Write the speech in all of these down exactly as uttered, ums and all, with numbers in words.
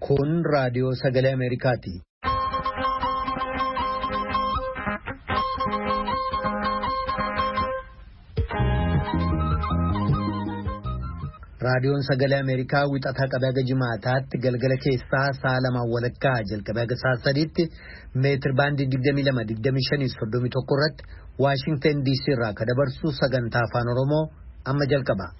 Kun raadiyoo sagalee Ameerikaati. Raadiyoon sagalee Ameerikaa wixataa qabee haga jimaataatti galgala keessaa sa'a lamaan walakkaa jalqabee haga sa'a sadiitti meetir baandii digdamii lama digdamii shanii soddomii tokko irratti Waashingtan D C irraa kan dabarsu sagantaa afaan Oromoo amma jalqaba.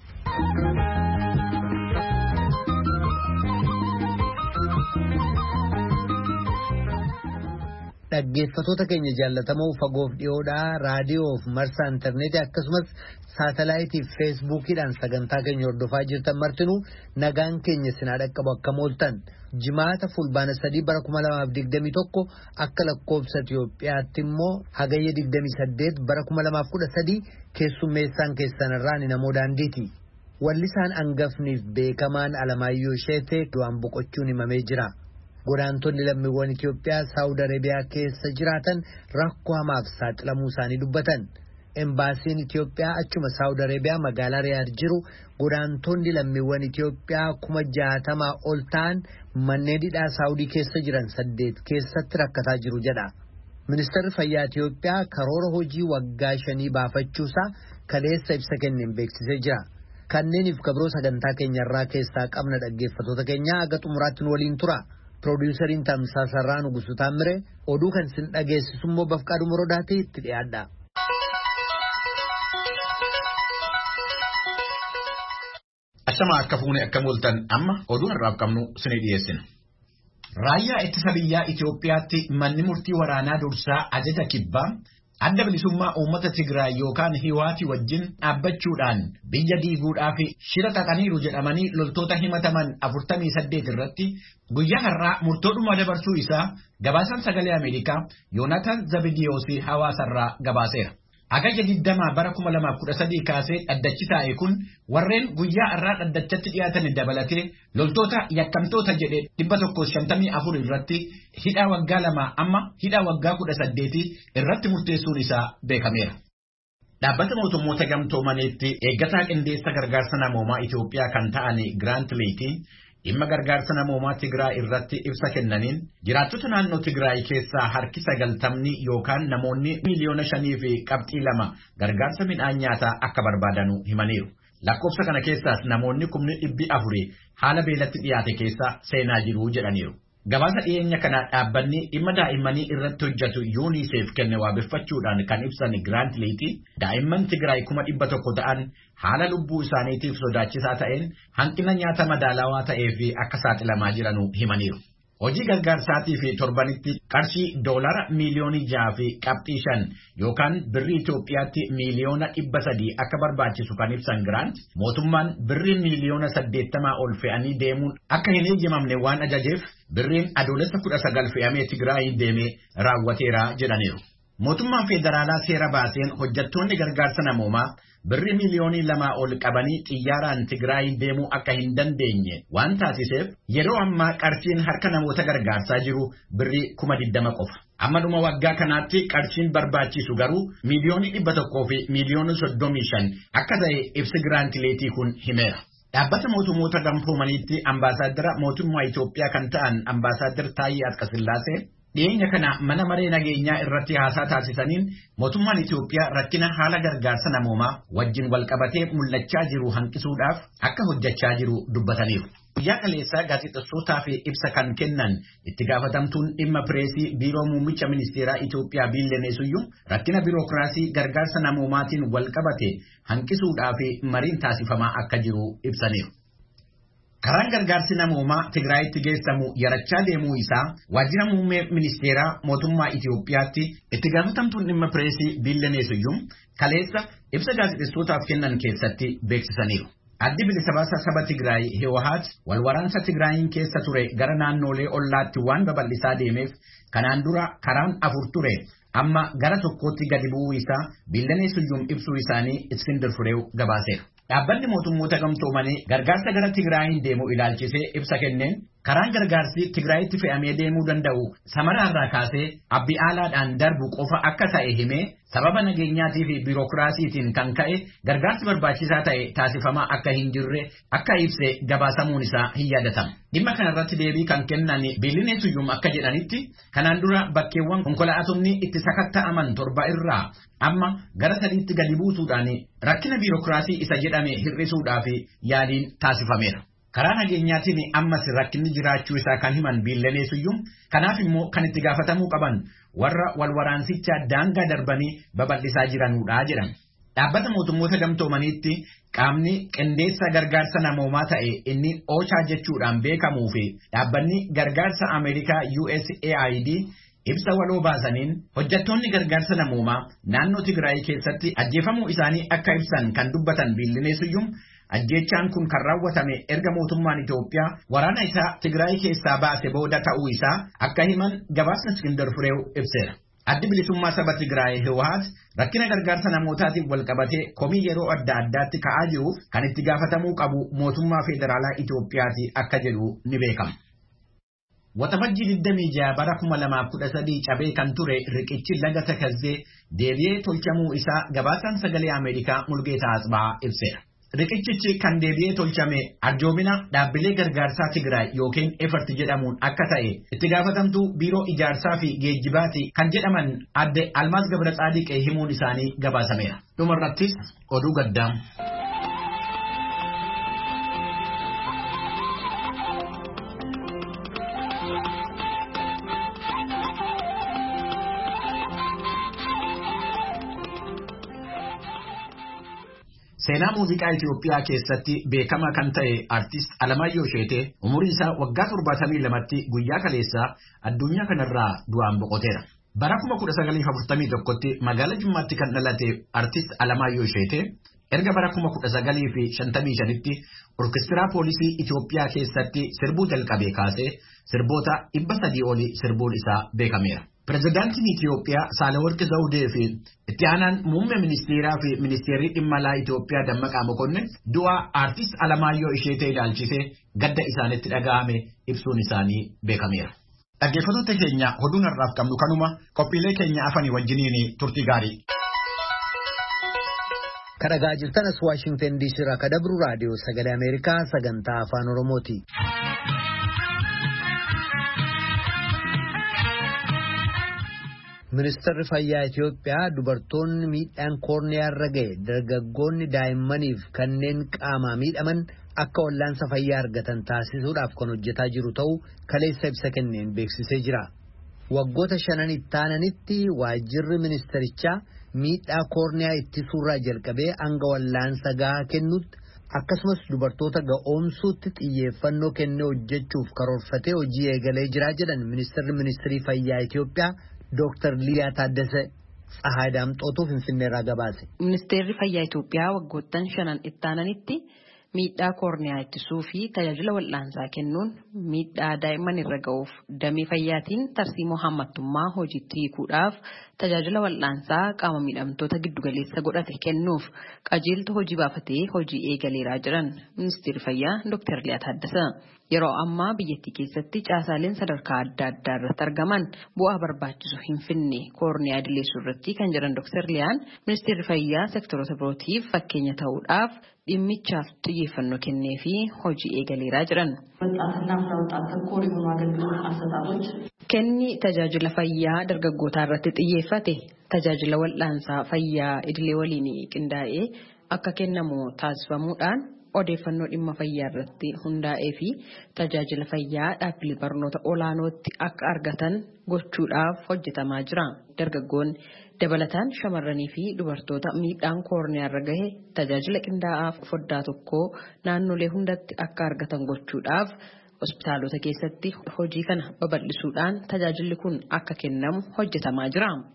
Dhaggeeffattoota keenya jaallatamoo fagoof dhiyoodhaa raadiyoof marsaa intarneetii akkasumas saatalaayitii fi feesbuukiidhaan sagantaa keenya hordofaa jirtan martinuu nagaan keenya sinaa dhaqqabu akka mooltan jimaata fulbaana sadii bara kuma lamaaf digdamii tokko akka lakkoobsa Itiyoophiyaatti immoo hagayya digdamii saddeet bara kuma lamaaf kudha sadii keessummeessaan keessanirraa ni namoo daandiiti. Wallisaan hangafniif beekamaan Alamaayyoo Sheetee du'aan boqochuun himamee jira. Godaantonni lammiiwwan Itiyoophiyaa Saawud Arabiyaa keessa jiraatan rakkoo hamaaf saaxilamuu isaanii dubbatan. Embaasiin Itiyoophiyaa achuma Saawud Arabiyaa magaalaa Riyaad jiru godaantonni lammiiwwan Itiyoophiyaa kuma jaatamaa ol ta'an manneen hidhaa Saawudii keessa jiran saddeet keessatti rakkataa jiru jedha. Ministeerri Fayyaa Itiyoophiyaa karoora hojii waggaa shanii baafachuusaa kaleessa ibsa kenneen beeksisee jira. Kanneeniif kabroo sagantaa keenyarraa keessaa qabna dhaggeeffattoota keenya haga xumuraatti nu waliin tura. Produuseriin Tamsaasarraa Nugusu Taammire oduu kan sin dhageessisu immoo Bafqaaduu Morodaatee itti dhiyaadha. Ashamaa akka fuune akka mooltan amma oduu har'aaf qabnu sinii dhiyeessina. Raayyaa ittisa biyyaa Itiyoophiyaatti manni murtii waraanaa dursaa ajaja kibbaa adda bilisummaa uummata Tigraay yookaan Hiwaati wajjin dhaabbachuudhaan biyya diiguudhaaf shira xaxaniiru jedhamanii loltoota himataman afurtamii saddeet irratti guyyaa har'aa murtoodhuma dabarsuu isaa gabaasaan sagalee Ameerikaa Yoonaatan Zabidiyoosi hawaasarraa gabaaseera. Hagayya digdamaa bara kuma lamaaf kudha sadii kaasee dhaddachi taa'e kun warreen guyyaa har'aa dhaddachatti dhiyaatan dabalatee loltoota yakkamtoota jedhe dhibba tokko shantamii afur irratti hidhaa waggaa lama amma hidhaa waggaa kudha saddeeti irratti murteessuun isaa beekameera. Dhaabbata mootummoota gamtoomaniitti eeggataa qindeessa gargaarsa namoomaa Itiyoophiyaa kan ta'an Giraant Leetii dhimma gargaarsa namoomaa Tigraay irratti ibsa kennaniin jiraattota naannoo Tigraay keessaa harki sagaltamni yookaan namoonni miliyoona shanii fi qabxii lama gargaarsa midhaan nyaataa akka barbaadanu himaniiru. Lakkoofsa kana keessaas namoonni kumni dhibbi afurii haala beelatti dhiyaate keessa seenaa jiru jedhaniiru. Gabaasa dhiyeenya kana dhaabbanni dhimma daa'immanii irratti hojjetu UNICEF kenne waabeffachuudhaan kan ibsan Giraant Leetii daa'imman Tigraay kuma dhibba tokko ta'an haala lubbuu isaaniitiif sodaachisaa ta'een hanqina nyaata madaalawaa ta'ee fi akka saaxilamaa jiranu himaniiru. Hojii gargaarsaatii fi torbanitti qarshii doolara miiliyoonii jaha fi qabxii shan yookaan birrii Itoophiyaatti miiliyoona dhibba sadii akka barbaachisu kan ibsan Giraant mootummaan birrii miiliyoona saddeettamaa ol fe'anii deemuun akka hin eeyyamamne waan ajajeef birriin adoolessa kudha sagal fe'amee Tigraay deemee raawwateera jedhaniiru. Mootummaan federaalaa seera baaseen hojjettoonni gargaarsa namoomaa birrii miiliyoonii lamaa ol qabanii xiyyaaraan Tigraay deemuu akka hin dandeenye waan taasiseef yeroo ammaa qarshiin harka namoota gargaarsaa jiru birrii kuma digdama qofa. Amma dhuma waggaa kanaatti qarshiin barbaachisu garuu miiliyoonii dhibba tokkoo fi miiliyoonii soddomii shan akka ta'e ibsi Giraant Leetii kun himeera. Dhaabbata mootummoota gamtoomaniitti ambaasaaddara mootummaa Itoophiyaa kan ta'an ambaasaaddar Taayyee Asqasillaasee dhiyeenya kana mana maree nageenyaa irratti haasaa taasisaniin mootummaan Itoophiyaa rakkina haala gargaarsa namoomaa wajjin walqabatee mul'achaa jiru hanqisuudhaaf akka hojjechaa jiru dubbataniiru. Guyyaa kaleessaa gaazexessootaa fi ibsa kan kennan itti gaafatamtuun dhimma pireesii biiroo muummicha ministeeraa Itoophiyaa Biillenee Suyyuu rakkina biirokiraasii gargaarsa namoomaatiin walqabate hanqisuudhaaf mariin taasifamaa akka jiru ibsaniiru. Karaan gargaarsi namoomaa Tigraayitti geessamu yarachaa deemuu isaa waajjira muummee ministeeraa mootummaa Itoophiyaatti itti gaafatamtuun dhimma pireesii Biillenee Suyyuu kaleessa ibsa gaazexessootaaf kennan keessatti beeksisaniiru. Addi bilisa baasa saba Tigraay Hiwaat wal waraansa Tigraayin keessa ture gara naannolee ollaatti waan babal'isaa deemeef kanaan dura karaan afur ture amma gara tokkootti gadi bu'uu isaa Biillenee Suyyuu ibsuu isaanii Iskindir Fireew gabaaseera. Dhaabbanni mootummoota gamtoomanii gargaarsa gara Tigraayin deemu ilaalchisee ibsa kenneen Karaan gargaarsi Tigraayitti fe'amee deemuu danda'u Samaraarraa kaasee Abbi Aalaadhaan darbu qofa akka ta'e himee sababa nageenyaatii fi biirokiraasiitiin kan ka'e gargaarsi barbaachisaa ta'e taasifamaa akka hin jirre akka ibse gabaasamuun isaa hin yaadatamu. Dhimma kanarratti deebii kan kennan Biilinee Suyyum akka jedhanitti kanaan dura bakkeewwan konkolaatonni itti sakatta'aman torba irraa amma gara sadiitti gadi buusuudhaan rakkina biirokiraasii isa jedhame hir'isuudhaaf yaaliin taasifameera. Karaa nageenyaatiin ammas rakkinni jiraachuu isaa kan himan Biilinee Suyyum kanaaf immoo kan itti gaafatamuu qaban warra walwaraansicha daangaa darbanii babal'isaa jiranudha jedhan. Dhaabbata mootummoota gamtoomaniitti qaamni qindeessa gargaarsa namoomaa ta'e inni OCHA jechuudhaan beekamuu fi dhaabbanni gargaarsa Ameerikaa U S A I D ibsa waloo baasaniin hojjettoonni gargaarsa namoomaa naannoo Tigraay keessatti ajjeefamuu isaanii akka ibsan kan dubbatan Biilinee Suyyum ajjeechaan kun kan raawwatame erga mootummaan Itoophiyaa waraana isaa Tigraay keessaa baase booda ta'uu isaa akka himan gabaasni Iskindar Fireew ibseera. Addi bilisummaa saba Tigraay Hiwaat rakkina gargaarsa namootaatiin wal qabatee komii yeroo adda addaatti ka'aa jiruuf kan itti gaafatamuu qabu mootummaa federaalaa Itoophiyaati akka jedhu ni beekama. Waxabajjii digdamii jaha bara kuma lamaaf kudha sadii cabee kan ture riqichi laga Takazzee deebi'ee tolchamuu isaa gabaasaan sagalee Ameerikaa Mulgeetaa Asbaa ibseera. Riqichichi kan deebi'ee tolchame arjoomina dhaabbilee gargaarsaa Tigraay yookiin Effort jedhamuun akka ta'e itti gaafatamtuu biiroo ijaarsaa fi geejjibaati kan jedhaman adde Almaas Gabra Tsaadiqee himuun isaanii gabaasameera. Dhumarrattis oduu gaddaa. Seenaa muuziqaa Itoophiyaa keessatti beekamaa kan ta'e artist Alamaayyoo Sheetee umurii isaa waggaa torbaatamii lamatti guyyaa kaleessaa addunyaa kanarraa du'aan boqoteera. Bara kuma kudha sagalii fi afurtamii tokkotti magaalaa Jimmaatti kan dhalate artist Alamaayyoo Sheetee erga bara kuma kudha sagalii fi shantamii shanitti orkestiraa poolisii Itoophiyaa keessatti sirbuu jalqabee kaasee sirboota dhibba sadii olii sirbuun isaa beekameera. Pireezidaantiin Itoophiyaa Saalawarqi Zawudee fi itti aanaan muummee ministeeraa fi ministeerri dhimma alaa Itoophiyaa Dammaqaa Mokonnin du'a artist Alamaayyoo Sheetee ilaalchisee gadda isaanitti dhaga'ame ibsuun isaanii beekameera. Dhaggeeffattoota keenya oduun har'aaf qabnu kanuma qophiilee keenya afanii wajjiniin turtii gaarii. Kan dhagaa jirtan as Waashingtan D C irraa kan dabru raadiyoo sagalee Ameerikaa sagantaa afaan Oromooti. Ministeerri Fayyaa Itoophiyaa dubartoonni miidhaan koorniyaa irra ga'e dargaggoonni daa'immaniif kanneen qaamaa miidhaman akka wallaansa fayyaa argatan taasisuudhaaf kan hojjetaa jiru ta'uu kaleessa ibsa kenneen beeksisee jira. Waggoota shanan itti aananitti waajjirri ministerichaa miidhaa koorniyaa ittisuurraa jalqabee hanga wallaansa gahaa kennutti akkasumas dubartoota ga'oomsuutti xiyyeeffannoo kennee hojjechuuf karoorfatee hojii eegalee jira jedhan ministeerri ministeerii fayyaa Itoophiyaa Doctor Liyaa Taaddasee Tsahaaydaam Xootuu Finfinneerraa gabaase. Ministeerri fayyaa Itoophiyaa waggoottan shanan itti aananitti miidhaa koorniyaa ittisuu fi tajaajila wal'aansaa kennuun miidhaa daa'imman irra ga'uuf damee fayyaatiin tarsiimoo hammattummaa hojiitti hiikuudhaaf tajaajila wal'aansaa qaama miidhamtoota giddugaleessa godhate kennuuf qajeeltoo hojii baafatee hojii eegaleeraa jiran ministeerri fayyaa Doctor Liyaa Taaddasee. Yeroo ammaa biyyattii keessatti caasaaleen sadarkaa adda addaa irratti argaman bu'aa barbaachisu hin finne koorniyaa idileessuu irratti kan jiran Doctor Liyaan ministeerri fayyaa sektoroota birootiif fakkeenya ta'uudhaaf dhimmichaaf xiyyeeffannoo kennee fi hojii eegaleeraa jiran. Kenni tajaajila fayyaa dargaggootaa irratti xiyyeeffate tajaajila wal'aansaa fayyaa idilee waliin qindaa'ee akka kennamu taasifamuudhaan odeeffannoo dhimma fayyaa irratti hundaa'ee fi tajaajila fayyaa dhaabbilee barnoota olaanootti akka argatan gochuudhaaf hojjetamaa jira. Dargaggoonni dabalataan shamarranii fi dubartoota miidhaan koorniyaa irra gahe tajaajila qindaa'aa foddaa tokkoo naannolee hundatti akka argatan gochuudhaaf hospitaalota keessatti hojii kana babal'isuudhaan tajaajilli kun akka kennamu hojjetamaa jira.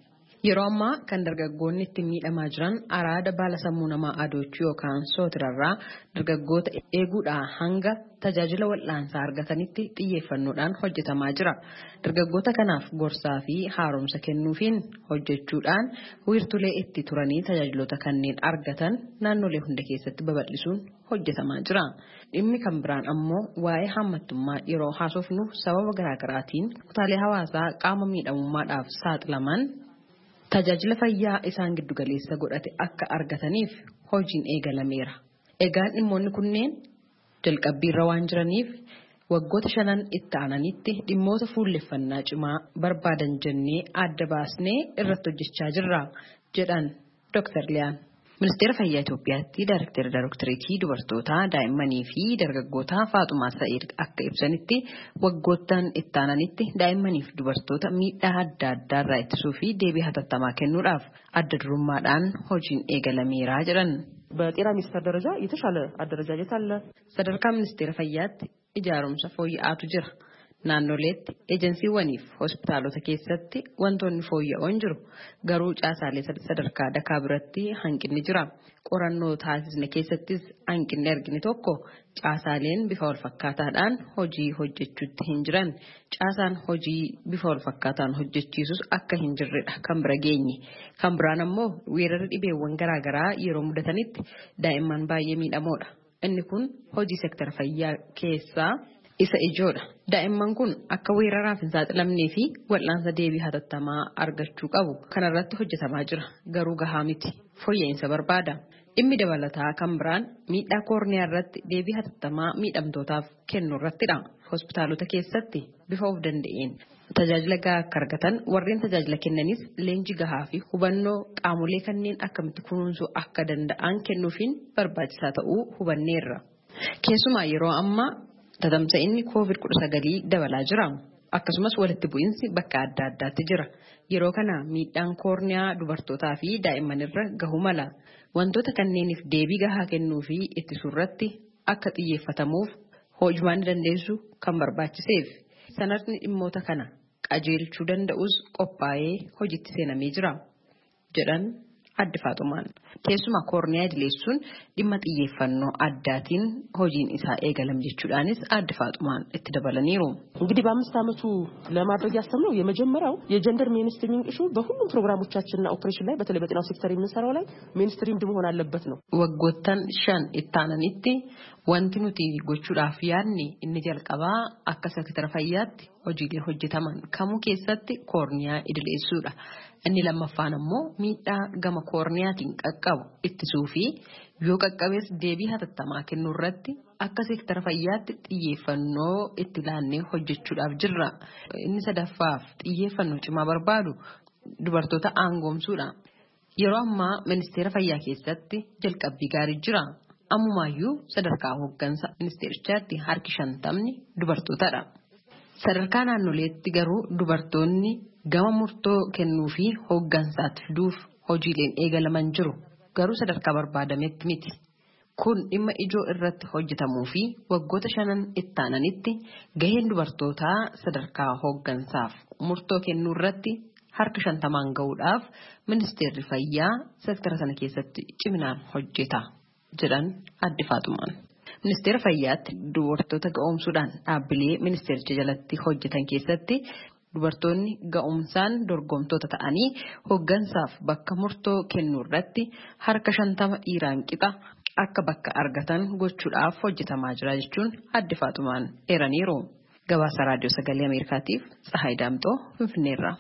Yeroo ammaa kan dargaggoonni itti miidhamaa jiran araada baala sammuu namaa adoochuu yookaan sootirarraa dargaggoota eeguudhaan hanga tajaajila wal'aansaa argatanitti xiyyeeffannoodhaan hojjetamaa jira. Dargaggoota kanaaf gorsaa fi haaromsa kennuufiin hojjechuudhaan wiirtulee itti turanii tajaajiloota kanneen argatan naannolee hunda keessatti babal'isuun hojjetamaa jira. Dhimmi kan biraan ammoo waa'ee hammattummaa yeroo haasofnu sababa garaagaraatiin kutaalee hawaasaa qaama miidhamummaadhaaf saaxilaman tajaajila fayyaa isaan giddugaleessa godhate akka argataniif hojiin eegalameera. Egaan dhimmoonni kunneen jalqabbiirra waan jiraniif waggoota shanan itti aananitti dhimmoota fuulleffannaa cimaa barbaadan jennee adda baasnee irratti hojjechaa jirra jedhan Dooktar Liyaan. Ministeera Fayyaa Itoophiyaatti Daayirektara Daayiroktireetii Dubartootaa Daa'immanii fi Dargaggootaa Faaxumaa Sa'iid akka ibsanitti waggoottan itti aananitti daa'immaniif dubartoota miidhaa adda addaarraa ittisuu fi deebii hatattamaa kennuudhaaf adda durummaadhaan hojiin eegalameera jedhan. በጤና ሚኒስቴር ደረጃ የተሻለ አደረጃጀት አለ። ሰደርካ ሚኒስቴር ፈያት ኢጃሩምሰ ፎይአቱ ጅራ naannoleetti ejensiiwwaniif hospitaalota keessatti wantoonni fooyya'oon jiru garuu caasaalee sadarkaa dakaa biratti hanqinni jira. Qorannoo taasisne keessattis hanqinni argine tokko caasaaleen bifa wal fakkaataadhaan hojii hojjechuutti hin jiran, caasaan hojii bifa wal fakkaataan hojjechiisus akka hin jirredha kan bira geenye. Kan biraan ammoo weerarri dhibeewwan garaagaraa yeroo mudatanitti daa'imman baay'ee miidhamoodha. Inni kun hojii sektara fayyaa keessaa isa ijoodha. Daa'imman kun akka weeraraaf hin saaxilamnee fi wal'aansa deebii hatattamaa argachuu qabu. Kanarratti hojjetamaa jira. Garuu gahaa miti. Fooyya'insa barbaada. Dhimmi dabalataa kan biraan miidhaa koorniyaa irratti deebii hatattamaa miidhamtootaaf kennu irrattidha. Hospitaalota keessatti bifa of danda'een tajaajila gahaa akka argatan warreen tajaajila kennanis leenjii gahaa fi hubannoo qaamolee kanneen akkamitti kunuunsuu akka danda'an kennuufiin barbaachisaa ta'uu hubanneerra. Keessumaa yeroo ammaa tatamsa'inni koovid kudha sagal dabalaa jira. Akkasumas walitti bu'iinsi bakka adda addaatti jira. Yeroo kana miidhaan koorniyaa dubartootaa fi daa'imman irra gahu mala. Wantoota kanneeniif deebii gahaa kennuu fi ittisuu irratti akka xiyyeeffatamuuf hojimaan dandeessu kan barbaachiseef sanarni dhimmoota kana qajeelchuu danda'us qophaa'ee hojiitti seenamee jira jedhan addi Faaxumaan. Keessumaa koorniyaa idileessuun dhimma xiyyeeffannoo addaatiin hojiin isaa eegalame jechuudhaanis addi Faaxumaan itti dabalaniiru. እንግዲህ በአምስት ዓመቱ ለማድረግ ያሰብነው የመጀመሪያው የጀንደር ሜንስትሪሚንግ ኢሹ በሁሉም ፕሮግራሞቻችንና ኦፕሬሽን ላይ በተለይ በጤናው ሴክተር የምንሰራው ላይ ሜንስትሪምድ መሆን አለበት ነው። ወጎተን ሻን ኢታናኒቲ wanti nuti gochuudhaaf yaadne inni jalqabaa akka sektara fayyaatti hojiilee hojjetaman kamuu keessatti koorniyaa idileessuudha. Inni lammaffaan ammoo miidhaa gama koorniyaatiin qaqqabu ittisuu fi yoo qaqqabees deebii hatattamaa kennuu irratti akka sektara fayyaatti xiyyeeffannoo itti laannee hojjechuudhaaf jirra. Inni sadaffaaf xiyyeeffannoo cimaa barbaadu dubartoota aangoomsuudha. Yeroo ammaa ministeera fayyaa keessatti jalqabbii gaarii jira. Ammumaayyuu sadarkaa hooggansa ministeerichaatti harki shantamni dubartootadha. Sadarkaa naannoleetti garuu dubartoonni gama murtoo kennuu fi hooggansaatti fiduuf hojiileen eegalaman jiru. Garuu sadarkaa barbaadametti miti. Kun dhimma ijoo irratti hojjetamuu fi waggoota shanan itti aananitti gaheen dubartootaa sadarkaa hooggansaaf murtoo kennuu irratti harka shantamaan gahuudhaaf ministeerri fayyaa sektara sana keessatti ciminaan hojjeta jedhan addi Faaxumaan. Ministeera fayyaatti dubartoota ga'oomsuudhaan dhaabbilee ministeericha jalatti hojjetan keessatti dubartoonni ga'oomsaan dorgomtoota ta'anii hooggansaaf bakka murtoo kennuu irratti harka shantama dhiiraan qixa akka bakka argatan gochuudhaaf hojjetamaa jira jechuun addi Faaxumaan eeraniiru. Gabaasa raadiyoo sagalee Ameerikaatiif Tsahaay Daamxoo Finfinneerraa.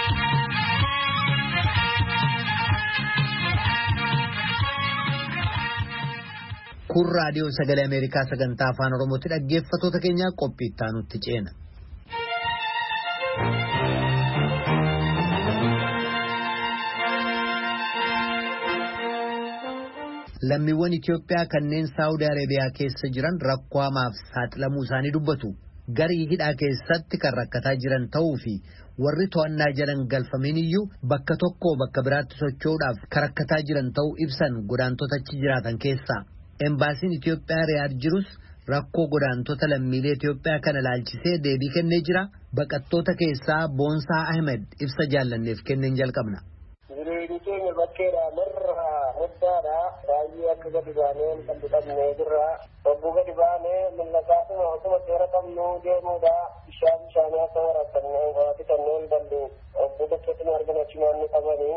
Kun raadiyoo sagalee Ameerikaa sagantaa afaan Oromootti dhaggeeffattoota keenya qophii itti aanutti ceena. Lammiiwwan Itoophiyaa kanneen Saawudii Arabiyaa keessa jiran rakkoo hamaaf saaxilamuu isaanii dubbatu. Garii hidhaa keessatti kan rakkataa jiran ta'uu fi warri to'annaa jalan galfameen iyyuu bakka tokko bakka biraatti socho'uudhaaf kan rakkataa jiran ta'uu ibsan godaantota achi jiraatan keessaa. Embaasiin Itoophiyaa Riyaad jirus rakkoo godaantota lammiilee Itoophiyaa kana ilaalchisee deebii kennee jira. Baqattoota keessaa Boonsaa Ahmed ibsa jaallanneef kenneen jalqabna. bakkeedha marra muddaadha baay'ee akka gadi baanee kan bitamnee jirra obbuu gadi baanee millakaatuma osuma seera qabnu deemuudha bishaan bishaanii akka waraabannee waati kanneen ballu obbuu bakkeetti argina cimaanni qabanii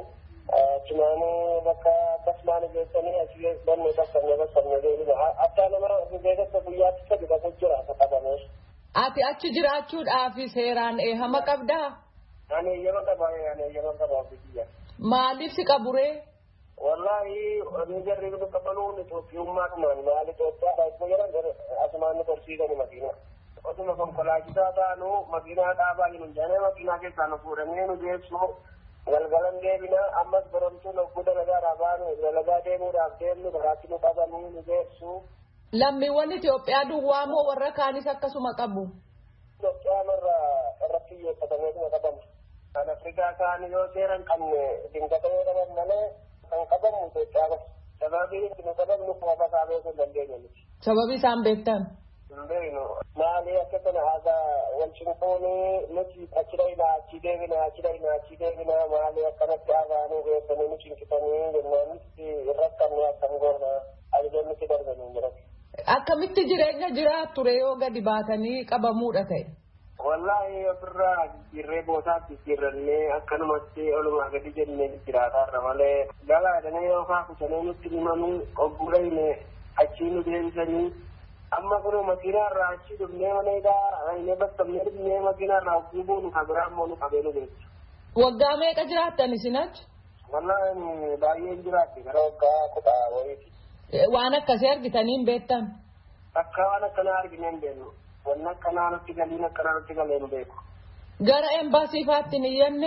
cimaanii bakka akkasumaan geessanii achi bannee bassannee bassannee deemina akka nama beekasa guyyaatti sadi bakka jira akka qabamee. Ati achi jiraachuudhaaf seeraan eehama qabdaa? Ani eeyyama qabaa ani eeyyama qabaa biyya. Maaliif si qaburee? Wallahi ani jarri nu qabaluun Itoophiyummaa kumaan maal Itoophiyaa baay'ee jiran asumaan nu korsiisanii makiina. Osuma konkolaachisaa taanu makiinaa dhaabaa hin jaane makiinaa keessaa nu fuudhanii nu geessu galgalan deebina ammas boromtuun ogguu dalagaadhaa baanu dalagaa deemuudhaaf deemnu karaatti nu qabanii nu geessu. Lammiiwwan Itoophiyaa duwwaa moo warra kaanis akkasuma qabu? Itoophiyaa marra irratti xiyyeeffatameetuma qabamu. Kan Afrikaa kaan yoo seeran qabne dinqatee qaban malee kan qabamu Itoophiyaa qofa. Sababii nu qabamnu qofa isaa beekuu hin dandeenye miti. Sababii isaan beektan? Hin beeknu. Maali akka kana haga wal cinquunii nuti achi dhayna achi deebina achi dhayna achi deebina maali akkanatti haagaanii beekanii nu cinqisanii jennaanis irratti qabne akkam goona ajajannutti darbanii jiran. Akkamitti jireenya jiraattu ture yoo gadi baatanii qabamuudha ta'e? Wallahi ofirraa jirree bootaatti jirrannee akkanumatti olumaa gadi jennee jiraatarra malee galaadhanii yookaan kutanee nutti himamuu obbuudhayne achii nu deebisanii amma kun makiinaarraa achii dhufnee maneedhaa inni bakkamnee dhufnee makiinaarraa ogguu buunu kabiraa immoo nu qabee nu beektu. Waggaa meeqa jiraattan isin achi? Wallahi baay'een jiraatti gara waggaa kudha wayiiti. Waan akkasii argitanii hin beektan? Akka waan akkanaa arginee hin beeknu. Wanni akkanaa nutti galiin akkanaa nutti galee hin beeku. Gara embaasiifaatti hin iyyanne?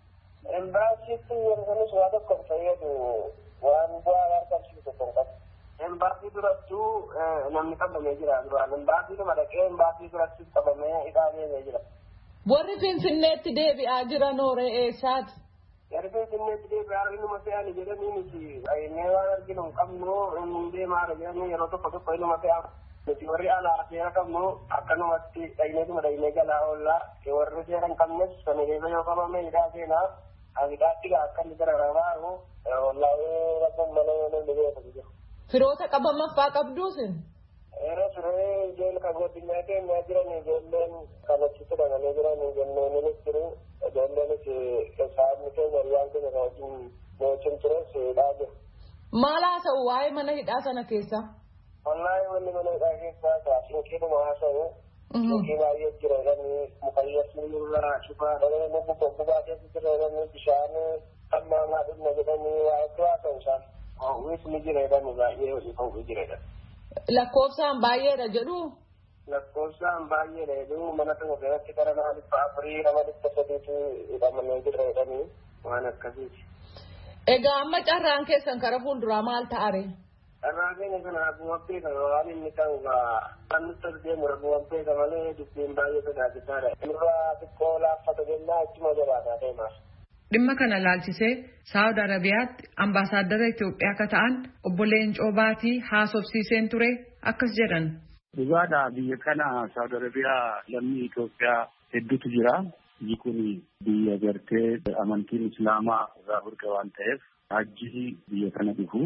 Embaasiitti iyyansanis waa tokko fayyadu waan bu'aa argamsiisu tokko hin qabu. Embaasii durattuu namni qabamee jira duraan. Embaasii nama dhaqee embaasii duratti qabamee hidhamee jira. Warri Finfinneetti deebi'aa jiran hooree eessaati? Yargee Finfinneetti deebi'aa innuma fe'anii jedhanii miti. Innee waan arginu hin qabnu inni deemaa jedhanii yeroo tokko tokko innuma fe'aa. Nuti warri alaa seera qabnu akkanumatti dhayneetuma dhaynee galaa oollaa warri seera hin qabnes samireessa yoo qabame hidhaa seenaa hidhaatti akka inni dararabaaru wallaa'ee rabban malee namni beeku jiru. Firoota qabamaffaa qabduusin? Yeroo firee ijoollee kan godinaa keenyaa jiran ijoolleen kan achitti dhaqanii jiran ijoolleen jiru ijoolleenis saafni keenya riyyaan keenya kan wajjin moocin tures hidhaa jiru. Maal haasa'u waa'ee mana hidhaa sana keessa? Wallahi wanni mana hidhaa keessaa taasisu keeduma haasa'u. Suuqii baay'ee jira jedhanii mukayyasni irraa shufaa dhabanii lubbu bobbaa keessa jira jedhanii bishaan hammaamaa dhumna jedhanii waa iddoo haasa'u isaan. Hawwiis ni jira jedhanii baay'ee hojii hawwii jira jedhan. Lakkoofsaan baay'eedha jedhu? Lakkoofsaan baay'eedha jedhu mana tokko keessatti gara nama dhibba afurii nama dhibba sadiitu hidhamanii jira jedhanii waan akkasiiti. Egaa amma carraan keessan kara fuulduraa maal ta'are? Carraan keenya kana akkuma beekamu waan inni ta'u kan nutti deemu akkuma beekamu malee dubbiin baay'ee sodaachisaadha. Nurraa xiqqoo laaffata jennaa achuma jabaataa deemaa. Dhimma kana laalchisee Saawud Arabiyaatti ambaasaaddara Itoophiyaa akka ta'an obbo Leencoo Baatii haasofsiiseen ture akkas jedhan. Dhugaadha biyya kana Saawud Arabiyaa lammii Itoophiyaa hedduutu jira. Biyyi kun biyya gartee amantiin Islaamaa irraa burqa waan ta'eef hajjii biyya kana dhufu.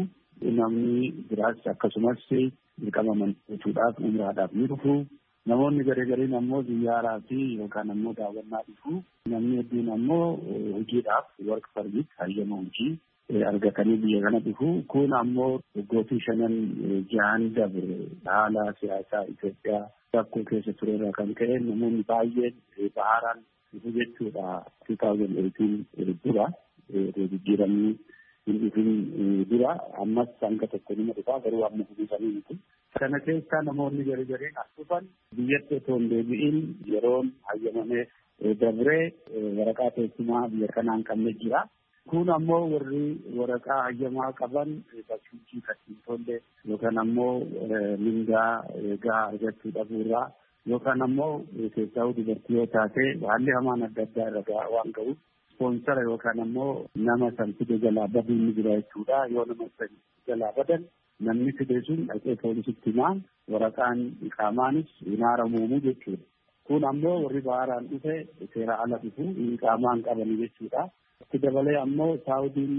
Namni biraas akkasumas dirqama amantiidhaaf umraadhaaf ni dhufu. Namoonni garagariin ammoo ziyyaaraa fi yookaan ammoo daawwannaa dhufu. Namni hedduun ammoo hojiidhaaf work permit hayyama hojii argatanii biyya kana dhufu. Kun ammoo waggootii shanan jahan dabre haala siyaasaa Itoophiyaa rakkoo keessa ture irraa kan ka'e namoonni baay'een baharaan dhufu jechuudha. two thousand eighteen dura jijjiiramni hin dhufin dura ammas hanga tokko nima dhufaa garuu amma hubisanii miti. Kana keessa namoonni garagariin as dhufan biyyatti otoo hin deebi'in yeroon hayyamamee dabree waraqaa teessumaa biyya kanaan qabne jira. Kun ammoo warri waraqaa hayyamaa qaban bakkiitti kan hin tolle yookaan ammoo mindaa gahaa argachuu dhabuurraa yookaan ammoo keessaa dubartii yoo taate haalli hamaan adda addaa irra gahaa waan ga'uuf ispoonsara yookaan ammoo nama san fide jalaa baduu ni jira jechuudha. Yoo nama san jalaa badan namni fide sun dhaqee poolisitti himaa waraqaan iqaamaanis hinaaramuumu jechuudha. Kun ammoo warri baharaan dhufe seera ala dhufu iqaamaan qabanii jechuudha. dabalee ammoo Saawudiin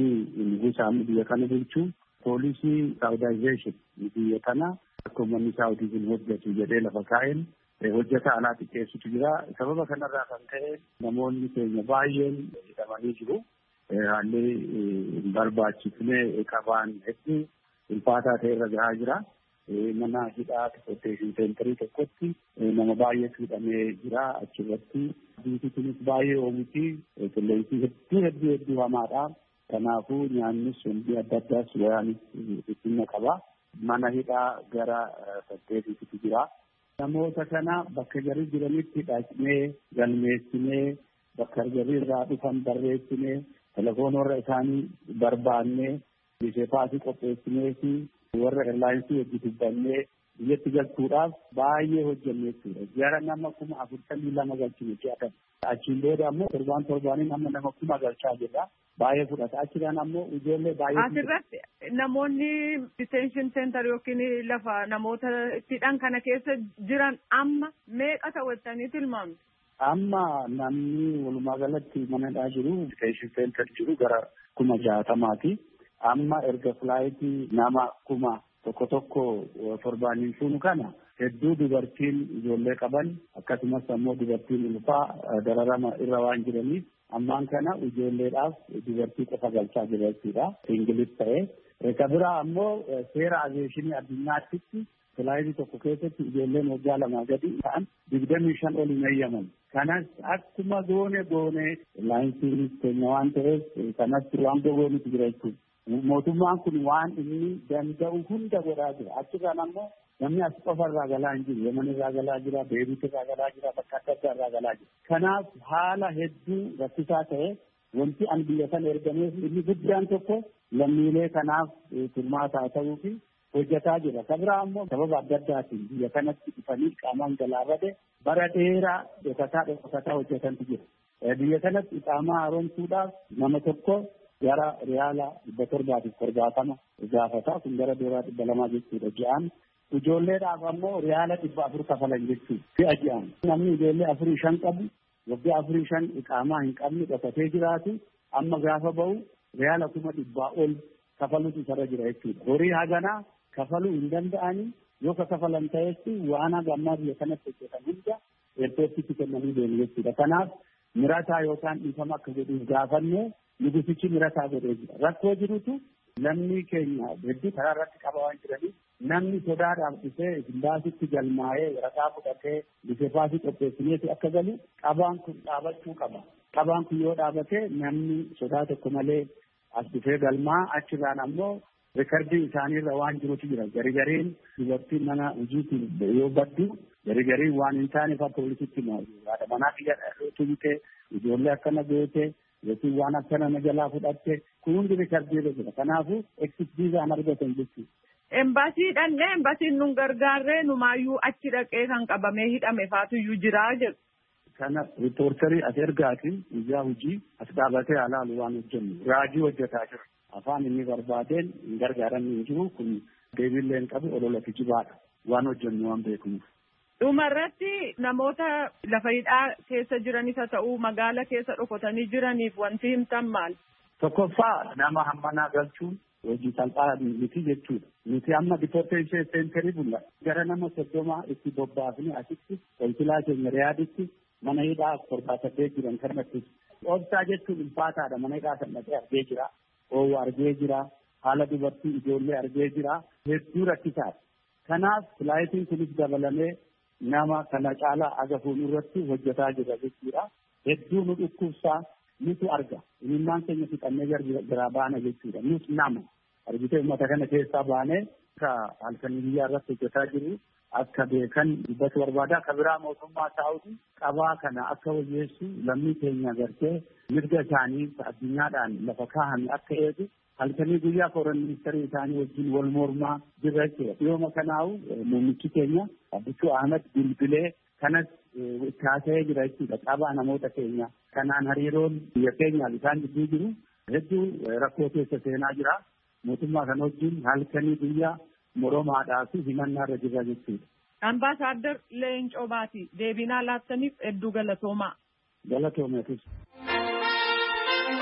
ni guusamu biyya kana bulchuu poolisii Saawudaayizeeshin biyya kana akka uummanni Saawudiin hojjetu jedhee lafa kaa'een hojjeta alaa xiqqeessutu jira. Sababa kanarraa kan ta'e namoonni keenya baay'een hidhamanii jiru. Haalli hin barbaachisne qabaan hedduu ulfaataa ta'e irra gahaa jira. Mana hidhaa detention centerii tokkotti nama baay'eetu hidhamee jira achirratti. Biyyi kunis baay'ee oomuti qilleensi hedduu hedduu hedduu hamaadha. Kanaafuu nyaannis hundi adda addaas wayaanis dhiphinna qaba. Mana hidhaa gara saddeetiitu jira. Namoota kana bakka jarri jiranitti dhaqnee galmeessinee bakka jarri irraa dhufan barreessinee telefoonarra isaanii barbaannee biseefaasii qopheessinee fi warra eerlaayinsii hojii dubbannee biyyatti galchuudhaaf baay'ee hojjennee jechuudha. Jara nama kuma afurtamii lama galchine jedhatan. Achiin booda ammoo torbaan torbaaniin amma nama kuma galchaa jirra. Baay'ee fudhata. Achirraan ammoo ijoollee baay'ee. Asirratti namoonni detention center yookiin lafa namoota ittidhaan kana keessa jiran amma meeqa ta'attanii tilmaamtu? Amma namni walumaa galatti manadhaa jiru detention center jiru gara kuma jaatamaati. Amma erga filaayitii nama kuma tokko tokko torbaaniin fuunu kana hedduu dubartiin ijoollee qaban akkasumas ammoo dubartiin ulfaa dararama irra waan jiraniif ammaan kana ijoolleedhaaf dubartii qofa galchaa jira jechuudha. Ingilis ta'ee. Reka biraa ammoo seera aviyeeshinii addunyaatti filaayitii tokko keessatti ijoolleen waggaa lamaa gadi ta'an digdamii shan ol hin eeyyaman. Kanas akkuma goone goone laayinsiin keenya waan ta'eef kanas waan gogoonitu jira jechuudha. Mootummaan kun waan inni danda'u hunda godhaa jira. Achirraan ammoo namni as qofa irraa galaa hin jiru. Yemen irraa galaa jira, Beeruut irraa galaa jira, bakka adda addaa irraa galaa jira. Kanaaf haala hedduu rakkisaa ta'e wanti an biyya sana ergameef inni guddaan tokko lammiilee kanaaf furmaataa ta'uu fi hojjetaa jira. Kan biraa ammoo sababa adda addaatiin biyya kanatti dhufanii qaamaan galaa bade bara dheeraa dhokataa dhokataa hojjetantu jira. Biyya kanatti qaamaa haaromsuudhaaf nama tokko gara riyaala dhibba torbaatiif torbaatama gaafata kun gara dooraa dhibba lamaa jechuudha ji'aan. Ijoolleedhaaf ammoo riyaala dhibba afur kafalan jechuudha si'a ji'aan. Namni ijoollee afurii shan qabu waggaa afurii shan iqaamaa hin qabne dhokatee jiraatu amma gaafa ba'u riyaala kuma dhibbaa ol kafalutu isarra jira jechuudha. Horii haganaa kafaluu hin danda'anii yoo ka kafalan ta'etti waan hagammaa biyya kanatti hojjetan hunda eerpoortiitti kennanii deemu jechuudha. Kanaaf mirataa yookaan dhiifama akka godhuuf gaafannee nugusichi mirataa godhee jira. Rakkoo jirutu namni keenya hedduu karaa irratti qaba waan jiraniif namni sodaadhaaf dhufee simbaasitti galmaa'ee rakaa fudhatee biseefaasii qopheessineeti akka galu qabaan kun dhaabachuu qaba. Qabaan kun yoo dhaabate namni sodaa tokko malee as dhufee galmaa achirraan ammoo rikardii isaaniirra waan jirutu jira. Garigariin dubartiin mana hojiitiin yoo baddu garigariin waan hin taane fa poolisitti haadha manaa biyya tumte ijoollee akkana goote yookiin waan akkana na jalaa fudhatte kun hundi rikardiirra jira. Kanaafuu eksit viizaan argatan jechuudha. Embaasii dhannee embaasiin nun gargaarree numaayyuu achi dhaqee kan qabamee hidhame faatuyyuu jiraa jedhu. Kana riippoortarii as ergaatiin guyyaa hojii as dhaabatee alaalu waan hojjennu raajii hojjetaa jira. Afaan inni barbaadeen hin gargaaran hin jiru kun deebiillee hin qabu olola kijibaadha waan hojjennu waan beeknuuf. Dhumarratti namoota lafa hidhaa keessa jiranis haa ta'uu magaala keessa dhokotanii jiraniif wanti himtan maal? Tokkoffaa nama hammanaa galchuun hojii salphaa miti jechuudha. Nuti amma deportation centerii bulla gara nama soddomaa itti bobbaafne asitti konsilaa keenya riyaaditti mana hidhaa torbaa saddeet jiran kanatti. Obsaa jechuun ulfaataadha mana hidhaa kan dhaqee argee jira. Oowwa argee jira. Haala dubartii ijoollee argee jira. Hedduu rakkisaadha. Kanaaf filaayitiin kunis dabalamee nama kana caalaa aga fuulduratti hojjetaa jira jechuudha. Hedduu nu dhukkubsaa nutu arga. Imimmaan keenya fixannee gara baana jechuudha. Nus nama argitee uummata kana keessaa baanee akka halkanii biyyaa irratti hojjetaa jiru akka beekan dubbatu barbaada. Akka biraa mootummaa Saawudii qabaa kana akka hojjeessu lammii keenya gartee mirga isaanii addunyaadhaan lafa kaa'an akka eegu halkanii guyyaa foreign ministeerii isaanii wajjin wal mormaa jirra jechuudha. Dhiyooma kanaawu muummichi keenya Abdichuu Ahmed bilbilee kanas itti haasa'ee jira jechuudha. Qabaa namoota keenya kanaan hariiroon biyya keenyaaf isaan gidduu jiru hedduu rakkoo keessa seenaa jira. Mootummaa kana wajjin halkanii guyyaa moromaadhaa fi himannaa irra jirra jechuudha. Ambaasaadder Leencoo Baatii deebinaa laattaniif hedduu galatoomaa. Galatoomeetis.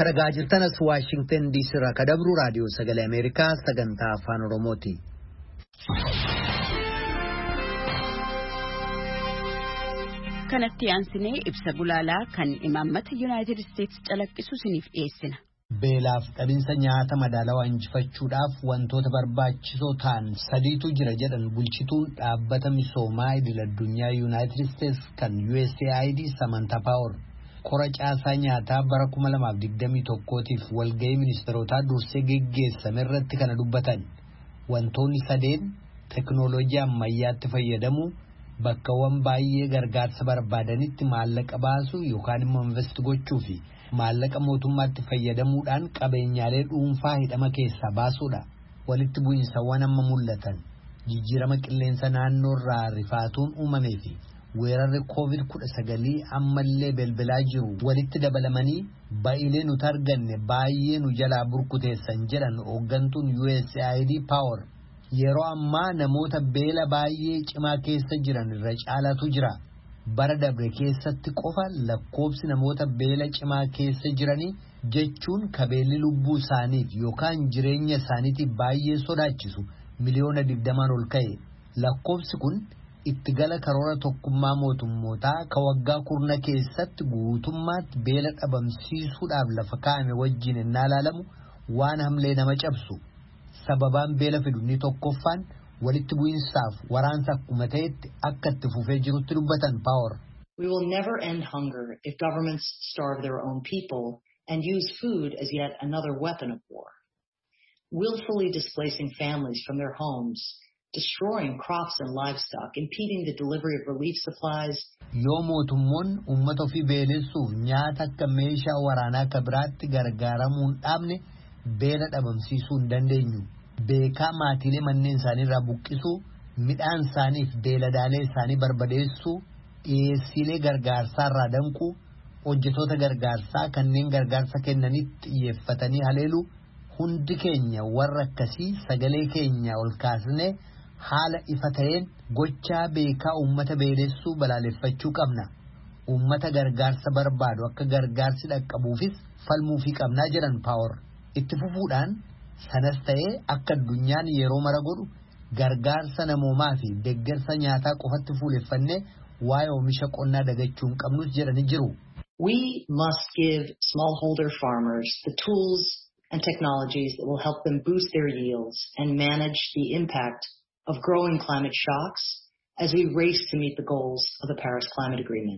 Karagaa jirtanas Washington D C irraa kadabru raadiyoo sagalee Ameerikaa sagantaa afaan Oromooti. Kanatti aansinee ibsa gulaalaa kan imaammata United States calaqqisu isiniif dhiyeessina. Beelaaf dhabinsa nyaata madaalawaa injifachuudhaaf wantoota barbaachisoo ta'an sadiitu jira jedhan bulchituun dhaabbata misoomaa idil-addunyaa United States kan U S A I D Samantha Power. Kora caasaa nyaataa bara kuma lamaaf digdamii tokkootiif walga'ii ministeerotaa dursee geggeessame irratti kana dubbatan. Wantoonni sadeen teknooloojii ammayyaatti fayyadamu, bakkawwan baay'ee gargaarsa barbaadanitti maallaqa baasu yookaan immoo invest gochuu fi maallaqa mootummaatti fayyadamuudhaan qabeenyaalee dhuunfaa hidhama keessaa baasuudha. Walitti bu'iinsawwan amma mul'atan jijjiirama qilleensa naannoo irraa rifaatuun uumamee fi weerarri covid kudha sagal ammallee belbelaa jiru walitti dabalamanii ba'ilee nuti arganne baay'ee nu jalaa burkuteessan jedhan hooggantuun U S A I D Power. Yeroo ammaa namoota beela baay'ee cimaa keessa jiran irra caalaatu jira. Bara dabre keessatti qofa lakkoobsi namoota beela cimaa keessa jiranii jechuun kabeelli lubbuu isaaniif yookaan jireenya isaaniitiif baay'ee sodaachisu miliyoona digdamaan ol ka'e. Lakkoobsi kun itti gala karoora tokkummaa mootummootaa ka waggaa kurna keessatti guutummaatti beela dhabamsiisuudhaaf lafa kaa'ame wajjin innaa ilaalamu waan hamlee nama cabsu. Sababaan beela fidu ni tokkoffaan walitti bu'insaaf waraansa akkuma ta'etti akka itti fufee jirutti dubbatan Power. We will never end hunger if governments starve their own people and use food as yet another weapon of war. Willfully displacing families from their homes, destroying crops and livestock, impeding the delivery of relief supplies. Yoo mootummoon uummata ofii beelessuuf nyaata akka meeshaa waraanaa akka biraatti gargaaramuun dhaabne beela dhabamsiisuu hin dandeenyu. Beekaa maatiilee manneen isaanii irraa buqqisuu, midhaan isaaniif beeladaalee isaanii barbadeessuu, dhiyeessiilee gargaarsaa irraa danquu, hojjetoota gargaarsaa kanneen gargaarsa kennanitti xiyyeeffatanii haleeluu, hundi keenya warra akkasii sagalee keenya ol kaasnee haala ifa ta'een gochaa beekaa uummata beelessuu balaaleffachuu qabna. Uummata gargaarsa barbaadu akka gargaarsi dhaqqabuufis falmuufii qabnaa jedhan Power. Itti fufuudhaan sanas ta'ee akka addunyaan yeroo mara godhu gargaarsa namoomaa fi deeggarsa nyaataa qofatti fuuleffannee waa'ee oomisha qonnaa dagachuu hin qabnus jedhanii jiru. We must give smallholder farmers the tools and technologies that will help them boost their yields and manage the impact of growing climate shocks as we race to meet the goals of the Paris Climate Agreement.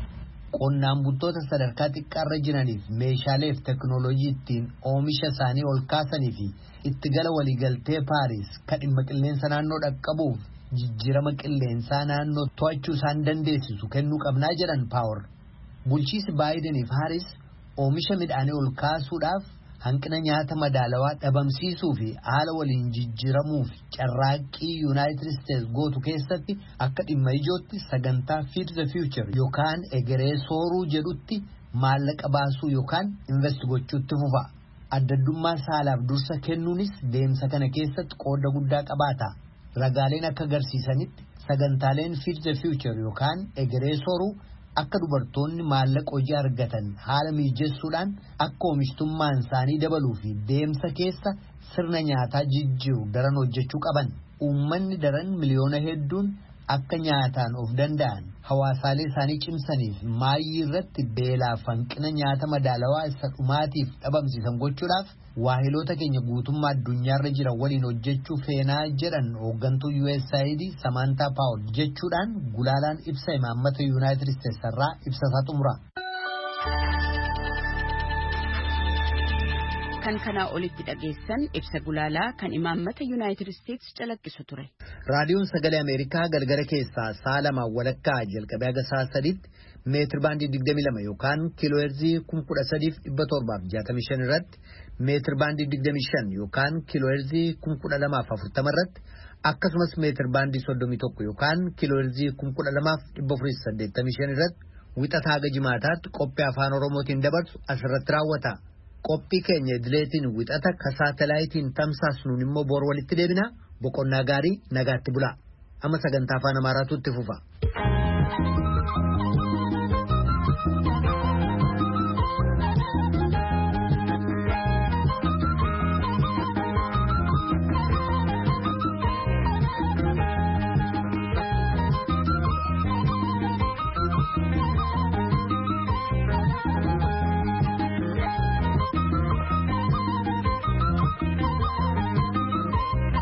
Qonnaan bultoota sadarkaa xiqqaarra jiraniif meeshaalee fi teknooloojii ittiin oomisha isaanii ol kaasanii fi itti gala waliigaltee Paaris kan dhimma qilleensa naannoo dhaqqabuuf jijjiirama qilleensaa naannoo to'achuu isaan dandeessisu kennuu qabnaa jedhan Power. Bulchiisi Baayidanii fi Haaris oomisha midhaanii ol kaasuudhaaf hanqina nyaata madaalawaa dhabamsiisuu fi haala waliin jijjiiramuuf carraaqqii United States gootu keessatti akka dhimma ijootti sagantaa Feed the Future yookaan egeree sooruu jedhutti maallaqa baasuu yookaan invest gochuutti fufa. Addaddummaa saalaaf dursa kennuunis deemsa kana keessatti qooda guddaa qabaata. Ragaaleen akka agarsiisanitti sagantaaleen Feed the Future yookaan egeree sooruu akka dubartoonni maallaqa hojii argatan haala mijeessuudhaan akka oomishtummaan isaanii dabaluu fi deemsa keessa sirna nyaataa jijjiiru daran hojjechuu qaban. Uummanni daran miliyoona hedduun akka nyaataan of danda'an hawaasaalee isaanii cimsaniif maayyii irratti beelaaf hanqina nyaata madaalawaa isa dhumaatiif dhabamsiisan gochuudhaaf waahiloota keenya guutummaa addunyaarra jiran waliin hojjechuu feenaa jedhan hooggantuu U S A I D Samantha Power jechuudhaan gulaalaan ibsa imaammata United States irraa ibsasaa xumura. Kan kana olitti dhageessan ibsa gulaalaa kan imaammata United States calaqqisu ture. Raadiyoon Sagalee Ameerikaa galgala keessaa sa'a lamaa walakkaa jalqabee haga sa'a sadiitti meetir baandii digdamii lama yookaan kiiloo heerzii kuma kudha sadiif dhibba torbaaf jaatamii shan irratti meetir baandii digdamii shan yookaan kiiloo heerzii kuma kudha lamaaf afurtama irratti akkasumas meetir baandii soddomii tokko yookaan kiiloo heerzii kuma kudha lamaaf dhibba afurii saddeettamii shan irratti wixataa haga jimaataatti qophii afaan Oromootiin dabarsu asirratti raawwata. Qophii keenya idileetiin wixata ka saatalaayitiin tamsaasnuun immoo boor walitti deebina. Boqonnaa gaarii nagaatti bulaa. Amma sagantaa afaan Amaaraatu itti fufa.